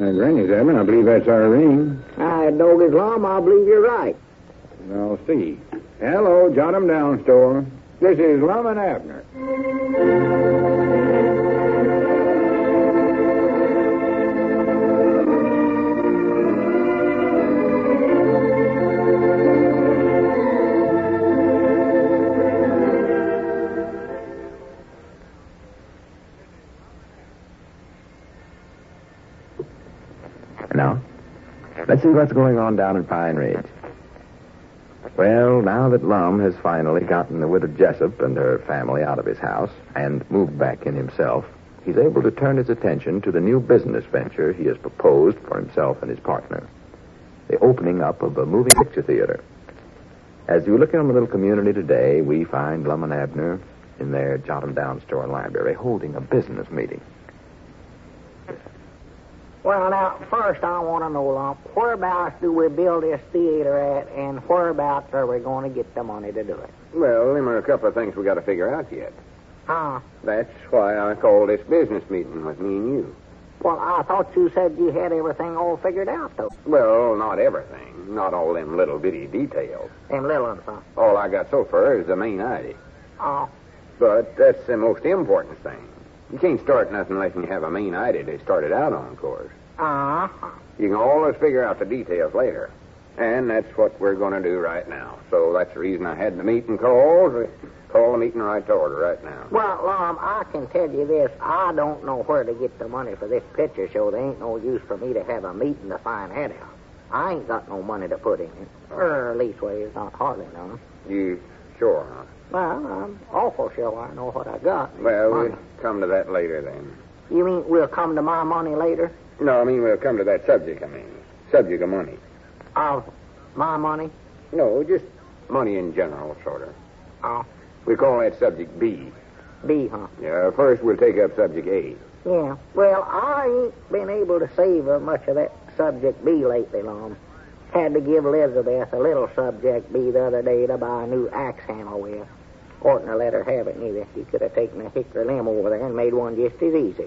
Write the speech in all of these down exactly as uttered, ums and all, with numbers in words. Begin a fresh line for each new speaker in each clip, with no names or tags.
Uh, Granny Zebra, I believe that's our ring.
I dog Islam, I believe you're right.
I'll see. Hello, Jot 'em Down store. This is Lum and Abner.
Now, let's see what's going on down in Pine Ridge. Well, now that Lum has finally gotten the widow Jessup and her family out of his house and moved back in himself, he's able to turn his attention to the new business venture he has proposed for himself and his partner, the opening up of a moving picture theater. As you look in the little community today, we find Lum and Abner in their Jot 'em Down store and library holding a business meeting.
Well, now, first I want to know, Lump, whereabouts do we build this theater at, and whereabouts are we going to get the money to do it?
Well, them are a couple of things we got to figure out yet.
Huh?
That's why I called this business meeting with me and you.
Well, I thought you said you had everything all figured out, though.
Well, not everything. Not all them little bitty details.
Them little ones, huh?
All I got so far is the main idea.
Oh.
But that's the most important thing. You can't start nothing unless you have a main idea to start it out on, of course.
Uh-huh.
You can always figure out the details later. And that's what we're going to do right now. So that's the reason I had the meeting called. Call the meeting right to order right now.
Well, Lum, I can tell you this. I don't know where to get the money for this picture show. There ain't no use for me to have a meeting to find that out. I ain't got no money to put in it. Or, leastways, not hardly none.
You sure, huh?
Well, I'm awful sure I know what I got.
Well,
money.
we'll come to that later then.
You mean we'll come to my money later?
No, I mean we'll come to that subject, I mean. Subject of money.
Of my money?
No, just money in general, sort of.
Oh.
We call that subject B.
B, huh?
Yeah, first we'll take up subject A.
Yeah. Well, I ain't been able to savor much of that subject B lately, Lum. Had to give Elizabeth a little subject B the other day to buy a new axe handle with. Oughtn't to let her have it, neither. She could have taken a hickory limb over there and made one just as easy.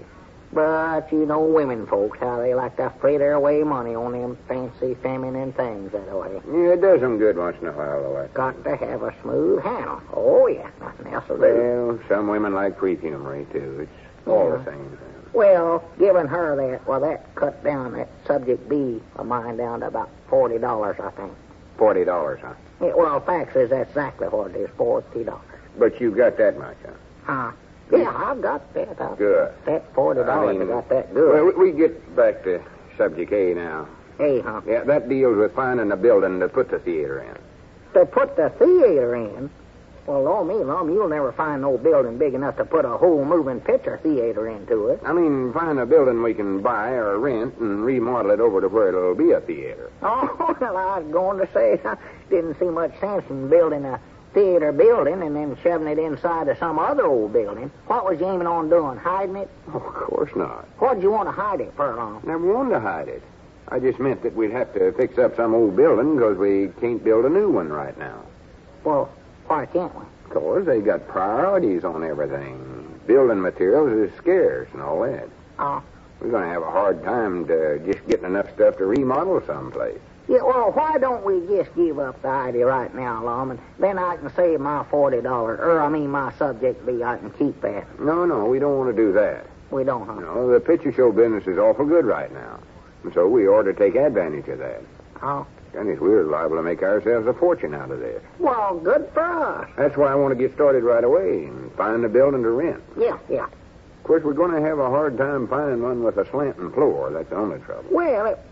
But you know women folks, how they like to fritter away money on them fancy feminine things that way.
Yeah, it does them good once in a while, though. I...
Got to have a smooth handle. Oh, yeah, nothing else will do.
Well, some women like perfumery, too. It's all
Yeah.
the same thing.
Well, giving her that, well, that cut down that subject B of mine down to about forty dollars, I think.
Forty dollars, huh?
Yeah, well, fact is, that's exactly what it is, forty dollars.
But you've got that much, huh?
Huh? Yeah, I've got that. I've
Good.
That forty dollars, I,
I mean,
got that good.
Well, we we get back to subject A now.
Hey, huh?
Yeah, that deals with finding a building to put the theater in.
To put the theater in? Well, Lord me, Lum, you'll never find no building big enough to put a whole moving picture theater into it.
I mean, find a building we can buy or rent and remodel it over to where it'll be a theater.
Oh, well, I was going to say, I didn't see much sense in building a theater building and then shoving it inside of some other old building. What was you aiming on doing, hiding it?
Oh, of course not.
What'd you want to hide it for, Lum?
Never wanted to hide it. I just meant that we'd have to fix up some old building because we can't build a new one right now.
Well, why can't we?
Of course, they got priorities on everything. Building materials is scarce and all that.
Oh.
We're going to have a hard time to just getting enough stuff to remodel someplace.
Yeah, well, why don't we just give up the idea right now, Lum, and then I can save my forty dollars, or I mean my subject B, I can keep that.
No, no, we don't want to do that.
We don't, huh?
No, the picture show business is awful good right now. And so we ought to take advantage of that.
Oh.
Goodness, we're liable to make ourselves a fortune out of this.
Well, good for us.
That's why I want to get started right away and find a building to rent.
Yeah, yeah.
Of course, we're going to have a hard time finding one with a slanting floor. That's the only trouble.
Well, it,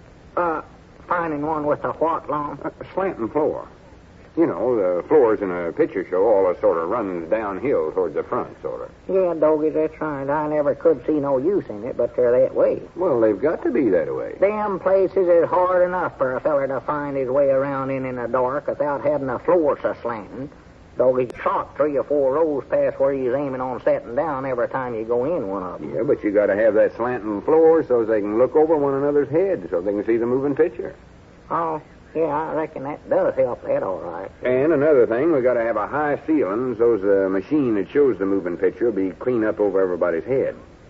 uh, finding one with a what, Lum?
A slanting floor. You know, the floors in a picture show all sort of runs downhill towards the front, sort of.
Yeah, Doggy, that's right. I never could see no use in it, but they're that way.
Well, they've got to be that way.
Them places is hard enough for a feller to find his way around in in the dark without having the floor so slanting. Doggy shot three or four rows past where he's aiming on setting down every time you go in one of them.
Yeah, but you got to have that slanting floor so they can look over one another's heads so they can see the moving picture.
Oh, yeah, I reckon that does help that all right.
And another thing, we got to have a high ceiling so the machine that shows the moving picture will be clean up over everybody's head.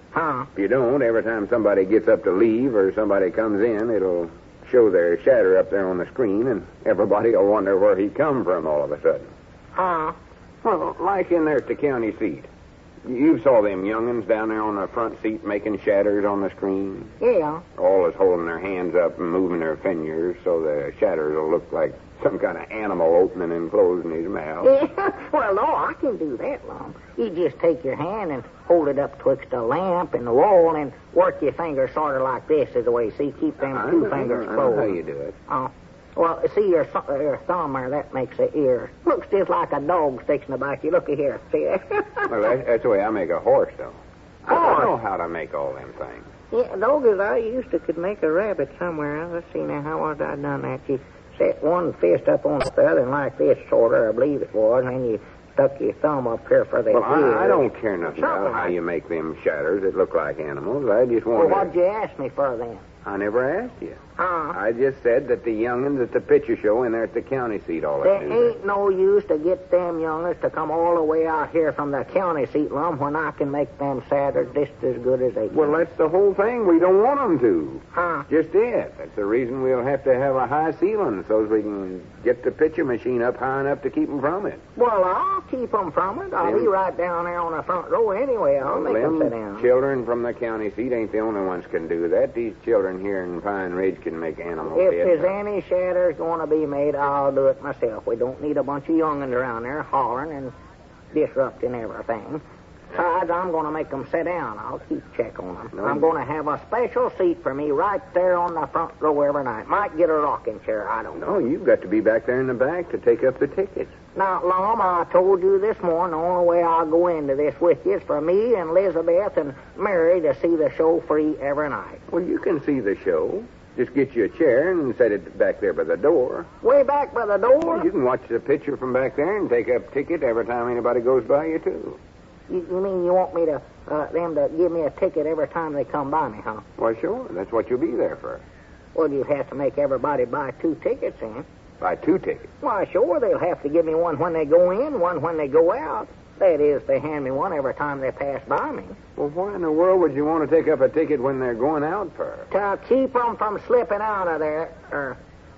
Huh?
If you don't, every time somebody gets up to leave or somebody comes in, it'll show their shadow up there on the screen, and everybody will wonder where he come from all of a sudden.
Huh?
Well, like in there at the county seat. You saw them young'uns down there on the front seat making shadows on the screen?
Yeah.
Always holding their hands up and moving their fingers so the shadows will look like some kind of animal opening and closing his mouth.
Yeah. Well, no, I can do that, Lum. You just take your hand and hold it up twixt a lamp and the wall and work your fingers sort of like this is the way. See, keep them
I
two
know,
fingers
I know
closed.
how you do it.
Oh. Well, see your, th- your thumb there, that makes the ear. Looks just like a dog sticks in the back. You looky here. See that?
Well, that, that's the way I make a horse, though. I
Horse?
know how to make all them things.
Yeah, doggies, I used to could make a rabbit somewhere. Let's see now, how was I done that? You set one fist up on the other and like this, sort of, I believe it was, and you stuck your thumb up here for the
Well,
ear.
I, I don't care nothing
Something
about how
like-
you make them shadows that look like animals. I just
Well,
want
what'd you ask me for then?
I never asked you.
Huh?
I just said that the young'uns at the picture show in there at the county seat all
There
that do
ain't no use to get them youngers to come all the way out here from the county seat, Lum, when I can make them sadder just as good as they can.
Well, that's the whole thing. We don't want them to.
Huh?
Just it. That's the reason we'll have to have a high ceiling so as we can get the picture machine up high enough to keep them from it.
Well, I'll keep them from it. I'll
Them-
be right down there on the front row anyway. I'll make them sit
Them
down.
children from the county seat ain't the only ones can do that. These children here in Pine Ridge can make animals.
If
fit.
there's any shadows going to be made, I'll do it myself. We don't need a bunch of young'uns around there hollering and disrupting everything. Besides, I'm going to make them sit down. I'll keep check on them.
No.
I'm going to have a special seat for me right there on the front row every night. Might get a rocking chair. I don't know.
No, you've got to be back there in the back to take up the tickets.
Now, Lum, I told you this morning the only way I'll go into this with you is for me and Elizabeth and Mary to see the show free every night.
Well, you can see the show. Just get you a chair and set it back there by the door.
Way back by the door?
You can watch the picture from back there and take up a ticket every time anybody goes by you, too.
You, you mean you want me to, uh, them to give me a ticket every time they come by me, huh?
Why, sure. That's what you'll be there for.
Well, you have to make everybody buy two tickets then.
Buy two tickets.
Why, sure, they'll have to give me one when they go in, one when they go out. That is, they hand me one every time they pass by me.
Well, why in the world would you want to take up a ticket when they're going out for?
To keep them from slipping out of there. Er,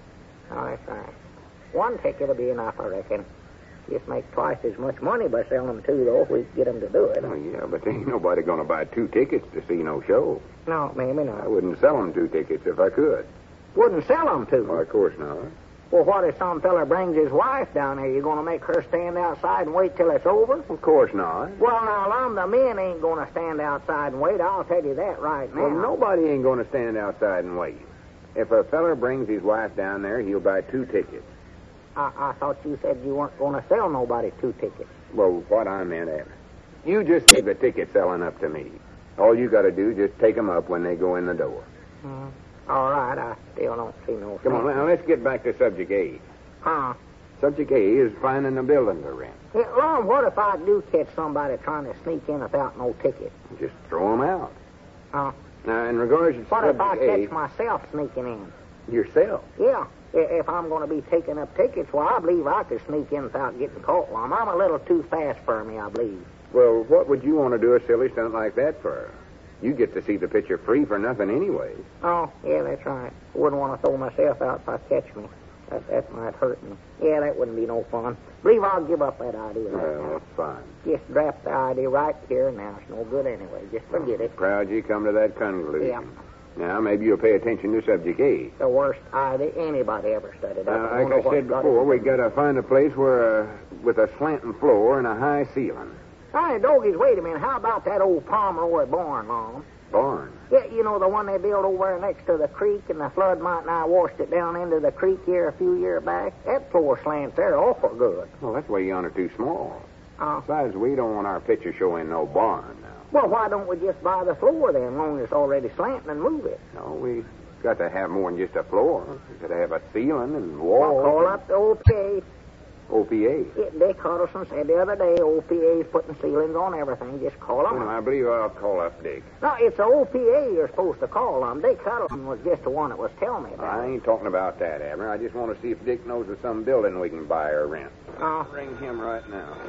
oh, that's right. One ticket will be enough, I reckon. Just make twice as much money by selling them two, though, if we get them to do it.
Oh, yeah, but there ain't nobody going to buy two tickets to see no show.
No, maybe
I
not.
wouldn't sell them two tickets if I could.
Wouldn't sell them to.
Well, of course not.
Well, what if some fella brings his wife down there? You going to make her stand outside and wait till it's over?
Of course not.
Well, now, Lum, the men ain't going to stand outside and wait. I'll tell you that right now.
Well, nobody ain't going to stand outside and wait. If a feller brings his wife down there, he'll buy two tickets.
I, I thought you said you weren't going to sell nobody two tickets.
Well, what I meant, Evan, you just leave the ticket selling up to me. All you got to do is just take them up when they go in the door.
Hmm. All right, I still don't see no
Come on,
sense.
now, let's get back to subject A.
Huh?
Subject A is finding a building to rent.
Yeah, Lum, what if I do catch somebody trying to sneak in without no ticket?
Just throw them out.
Huh?
Now, in regards to
What if I
subject
catch
A,
myself sneaking in?
yourself.
Yeah. I- If I'm going to be taking up tickets, well, I believe I could sneak in without getting caught, Lum. I'm a little too fast for me, I believe.
Well, what would you want to do a silly stunt like that for? You get to see the picture free for nothing anyway.
Oh, yeah, that's right. Wouldn't want to throw myself out if I catch me. That, that might hurt me. Yeah, that wouldn't be no fun. Believe I'll give up that idea right
Well,
now.
that's fine.
Just drop the idea right here and now. It's no good anyway. Just forget it.
Proud you come to that conclusion.
Yeah.
Now, maybe you'll pay attention to subject A.
The worst idea anybody ever studied.
Now,
I don't
like
know
I
what
said
got
before,
it.
we got to find a place where, uh, with a slanting floor and a high ceiling.
Hey, doggies, wait a minute. How about that old Pomeroy barn, Lum?
Barn.
Yeah, you know, the one they built over there next to the creek, and the flood might now washed it down into the creek here a few years back. That floor slants there awful good.
Well, that's way yonder too small.
Uh,
Besides, we don't want our picture showing no barn now.
well, why don't we just buy the floor then, as long as it's already slanting, and move it?
No, we got to have more than just a floor. We got to have a ceiling and
Well,
walls.
call up the O P A.
O P A.
Yeah, Dick Huddleston said the other day O P A's putting ceilings on everything. Just call them
Well,
up.
I believe I'll call up Dick.
No, it's the O P A you're supposed to call them. Dick Huddleston was just the one that was telling me about
I
it.
ain't talking about that, Abner. I just want to see if Dick knows of some building we can buy or rent.
Uh,
Ring him right now.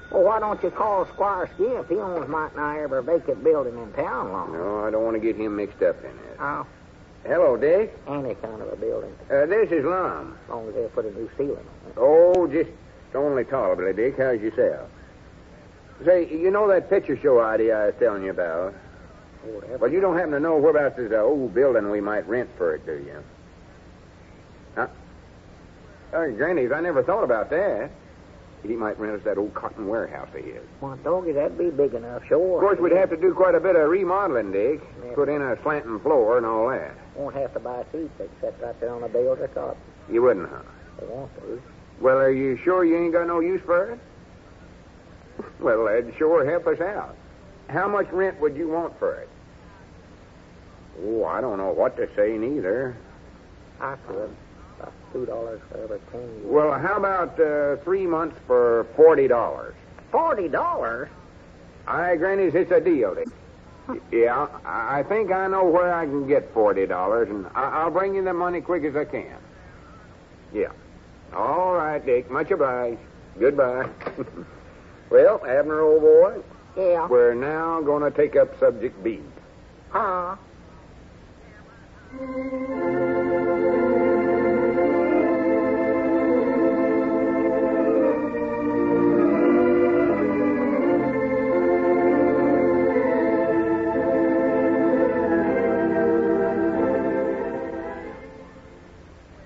Well, why don't you call Squire Skimp? He owns might nigh every vacant building in town, long.
No, I don't want to get him mixed up in it.
Oh,
Hello, Dick.
any kind of a building,
Uh, this is Lum.
as long as they put a new ceiling on it.
Oh, just only tolerably, Dick. How's yourself? Say, you know that picture show idea I was telling you about?
Oh, that's-
Well, you don't happen to know whereabouts there's an old building we might rent for it, do you? Huh? Uh, Granny's, I never thought about that. He might rent us that old cotton warehouse of his.
Why, doggy, that'd be big enough, sure.
Of course, we'd have to do quite a bit of remodeling, Dick.
Yeah.
Put in a slanting floor and all that.
Won't have to buy seats. They sit right there on the builder cot.
You wouldn't, huh?
They want to.
Well, are you sure you ain't got no use for it? Well, that'd sure help us out. How much rent would you want for it? Oh, I don't know what to say neither.
I could. About two dollars for every ten years.
Well, how about uh, three months for forty dollars?
Forty dollars?
Aye, Granny's, it's a deal, Dick. Yeah, I I think I know where I can get forty dollars, and I- I'll bring you the money quick as I can. Yeah. All right, Dick. Much obliged. Goodbye. Well, Abner, old boy,
Yeah.
we're now going to take up subject B.
Huh?